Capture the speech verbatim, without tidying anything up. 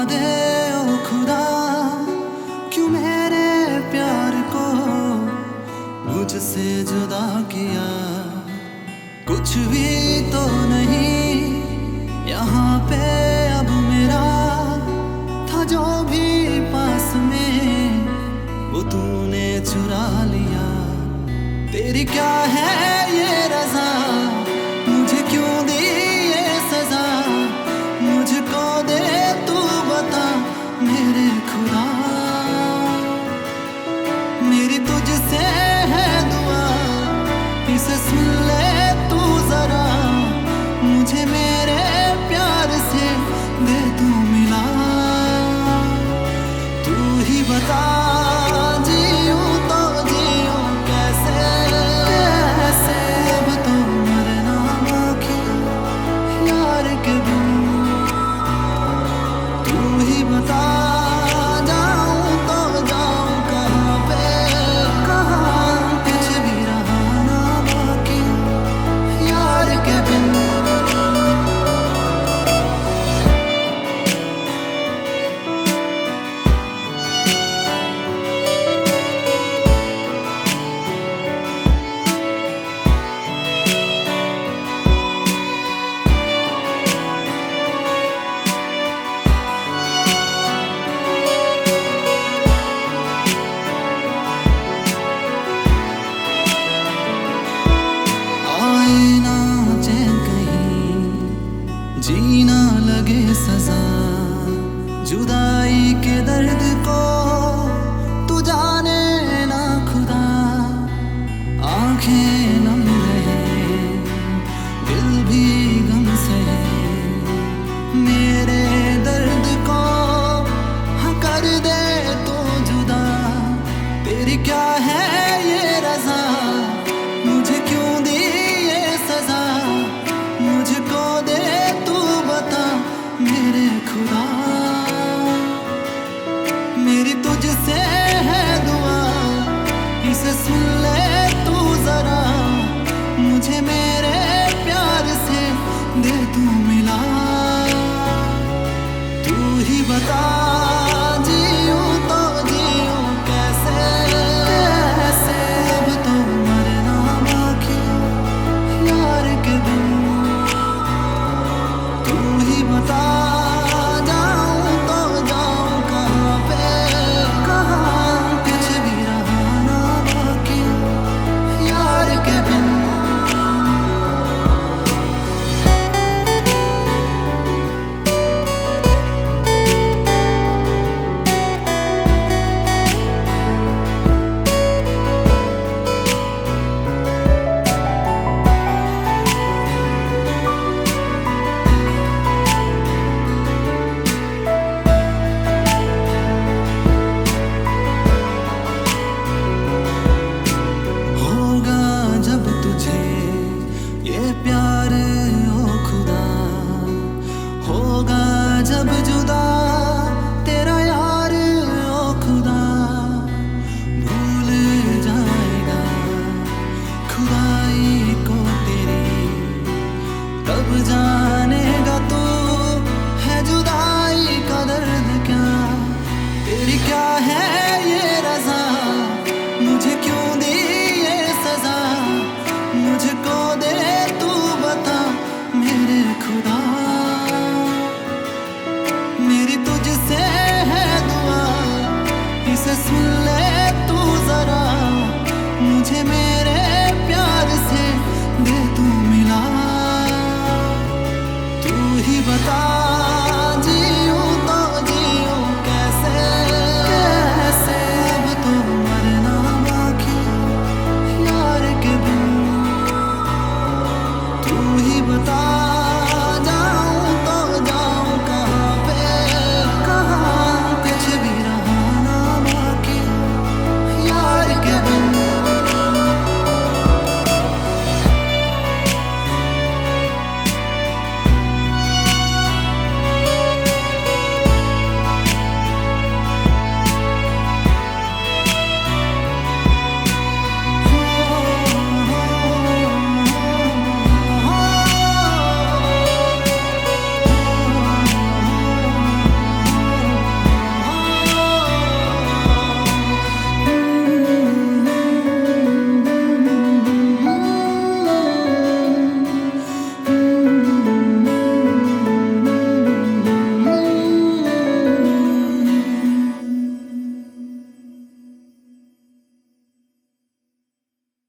दे ओ खुदा, क्यों मेरे प्यार को मुझसे जुदा किया। कुछ भी तो नहीं यहाँ पे अब मेरा, था जो भी पास में वो तूने चुरा लिया। तेरी क्या है ये रज़ा, मुझे क्यों दी ये सज़ा, मुझको दे तू बता मेरे खुदा। मेरी तुझसे है दुआ, इसे सुन ले तू जरा, मुझे मेरे प्यार से दे तू मिला। तू ही बता जीऊं तो जीऊं कैसे, कैसे अब तो मरना बाकी यार के बिन। तू ही बता जाऊं तो जाऊं कहाँ पे, कहाँ कुछ भी रहा ना बाकी यार के बिन। जीना लगे सजा जुदाई के दर्द को, तू जाने ना खुदा। आंखें नम रहे दिल भी गम से, मेरे दर्द को हाँ कर दे तो जुदा। तेरी क्या है ये रज़ा, मुझे क्यों दी ये सज़ा, मुझको दे मेरे खुदा। मेरी तुझसे है दुआ, इसे सुन ले तू जरा, मुझे मेरे प्यार से दे तू मिला। तू ही बता जीऊं तो जीऊं कैसे, कैसे अब तो मरना बाकी यार के बिन। तू ही बता जाऊं तो जाऊं कहाँ पे, कहाँ कुछ भी रहा ना बाकी यार के बिन। प्यार ओ खुदा होगा जब जुदा तेरा यार ओ खुदा, भूल जाएगा खुदाई को तेरी, तब जानेगा तू है जुदाई का दर्द क्या। तेरी क्या है ये रज़ा, मुझे क्यों दी ये सज़ा, मुझको दे तू बता मेरे खुदा। मेरी तुझसे है दुआ, इसे सुन